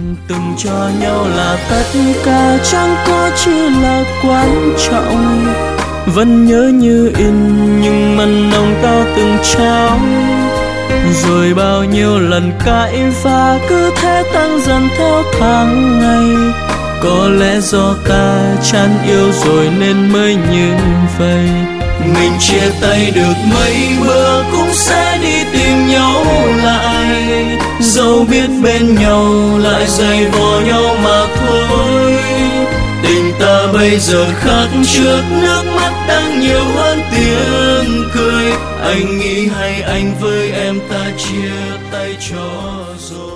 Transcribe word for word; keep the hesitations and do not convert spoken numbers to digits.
từng cho nhau là tất cả, chẳng có chỉ là quan trọng. Vẫn nhớ như in nhưng mặn nồng tao từng trao. Rồi bao nhiêu lần cãi vã cứ thế tăng dần theo tháng ngày. Có lẽ do ta chán yêu rồi nên mới như vậy. Mình chia tay được mấy bữa cũng sẽ đi tìm nhau lại. Dẫu biết bên nhau lại dày vò nhau mà thôi. Tình ta bây giờ khác trước, nước mắt đang nhiều hơn tiếng cười. Anh nghĩ hay anh với em ta chia tay cho rồi.